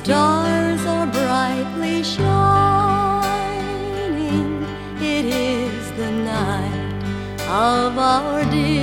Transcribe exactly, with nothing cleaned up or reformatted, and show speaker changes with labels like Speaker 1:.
Speaker 1: stars are brightly shining. It is the night of our dear